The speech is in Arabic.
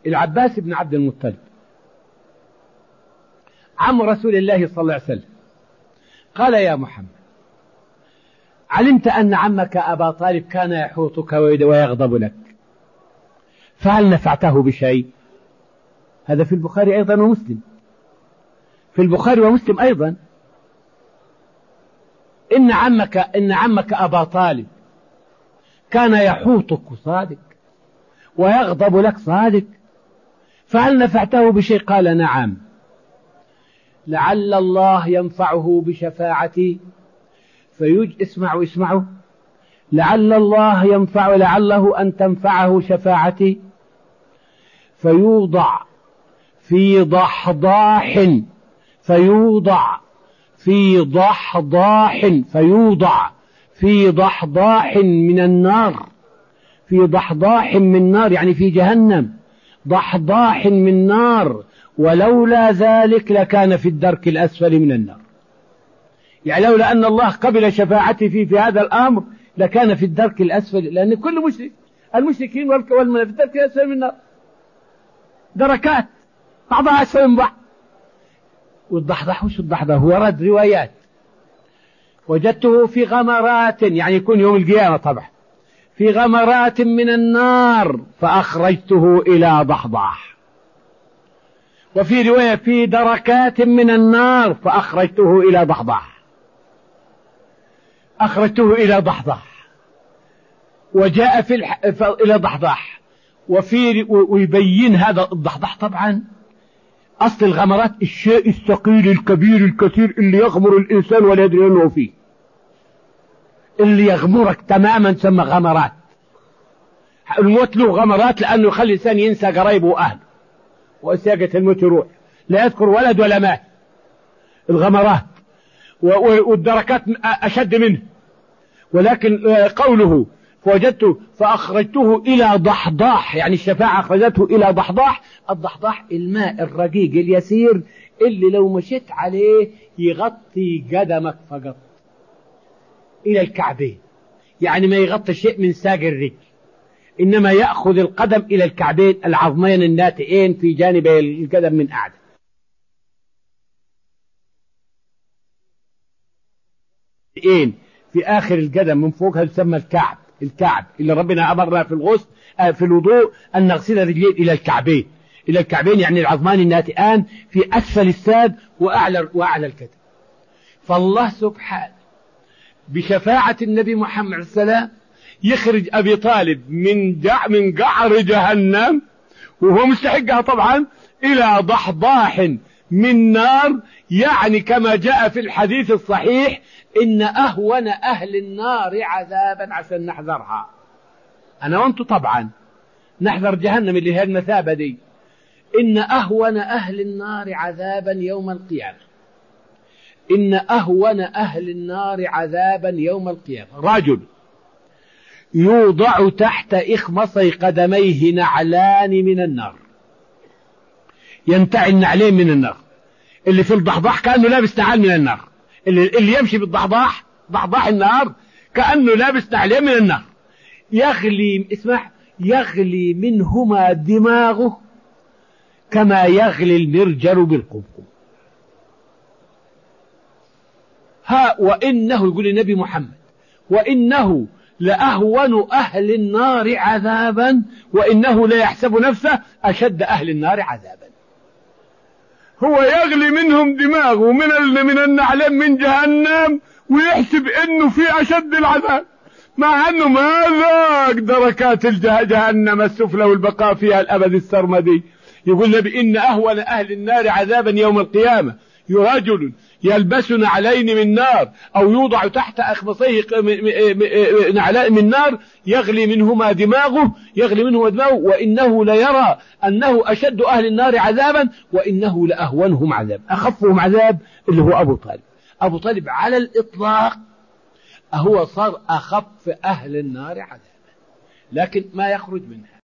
العباس بن عبد المطلب عم رسول الله صلى الله عليه وسلم قال: يا محمد، علمت أن عمك أبا طالب كان يحوطك ويغضب لك، فهل نفعته بشيء؟ هذا في البخاري أيضا ومسلم، في البخاري ومسلم أيضا. إن عمك أبا طالب كان يحوطك صادق ويغضب لك صادق، فهل نفعته بشيء؟ قال: نعم، لعل الله ينفعه بشفاعتي اسمعوا لعل الله لعله أن تنفعه شفاعتي فيوضع في ضحضاح من النار، في ضحضاح من نار يعني في جهنم، ضحضاح من نار، ولولا ذلك لكان في الدرك الأسفل من النار. يعني لولا أن الله قبل شفاعتي في هذا الأمر لكان في الدرك الأسفل، لأن كل مشرك، المشركين والمنافقين في الدرك الأسفل من النار، دركات بعضها أسفل من بعض. والضحضاح وش الضحضاح؟ هو رد روايات. وجدته في غمرات، يعني يكون يوم القيامة طبعا، في غمرات من النار فأخرجته إلى ضحضاح. وفي رواية في دركات من النار فأخرجته إلى ضحضاح، أخرجته إلى ضحضاح. وجاء إلى ضحضاح. ويبين هذا الضحضاح طبعا أصل الغمرات الشيء الثقيل الكبير الكثير اللي يغمر الإنسان ولا يدري أنه فيه، اللي يغمرك تماما ثم غمرات. الموت له غمرات لأنه يخلي الإنسان ينسى قرايبه وأهله، وساقة الموت يروح لا يذكر ولد ولا مات. الغمرات والدركات أشد منه. ولكن قوله فوجدته فأخرجته إلى ضحضاح، يعني الشفاعة أخرجته إلى ضحضاح. الضحضاح الماء الرقيق اليسير اللي لو مشيت عليه يغطي قدمك فقط إلى الكعبين، يعني ما يغطي شيء من ساق الرجل، إنما يأخذ القدم إلى الكعبين، العظمين الناتئين في جانبي القدم من أعلى. في آخر القدم من فوق، هذا يسمى الكعب اللي ربنا أمرنا في الغسل في الوضوء أن نغسل الرجلين إلى الكعبين، يعني العظمان الناتئان في أسفل الساق وأعلى الكتف. فالله سبحانه بشفاعة النبي محمد عليه السلام يخرج أبي طالب من قعر جهنم وهو مستحقها طبعا إلى ضحضاح من نار، يعني كما جاء في الحديث الصحيح: إن أهون أهل النار عذابا، عشان نحذرها أنا وأنتم طبعا نحذر جهنم اللي هي المثابة دي. إن أهون أهل النار عذابا يوم القيامة، إن أهون أهل النار عذابا يوم القيامة رجل يوضع تحت إخمصي قدميه نعلان من النار، ينتعي النعلين من النار. اللي في الضحضاح كأنه لابس نعال من النار، اللي يمشي بالضحضاح ضحضاح النار كأنه لابس نعلين من النار. يغلي منهما دماغه كما يغلي المرجل بالقمقم. وإنه يقول النبي محمد: وإنه لأهون أهل النار عذابا، وإنه لا يحسب نفسه أشد أهل النار عذابا. هو يغلي منهم دماغه من النعلين من جهنم، ويحسب إنه في أشد العذاب، مع أنه ما ذاق دركات جهنم السفلى والبقاء فيها الأبد السرمدي. يقول النبي: إن أهون أهل النار عذابا يوم القيامة رجل يلبس نعلين من نار، أو يوضع تحت أخمصيه نعلين من نار يغلي منهما دماغه، وإنه ليرى أنه أشد أهل النار عذابا، وإنه لأهونهم عذاب، أخفهم عذاب اللي هو أبو طالب على الإطلاق هو صار أخف أهل النار عذابا، لكن ما يخرج منها.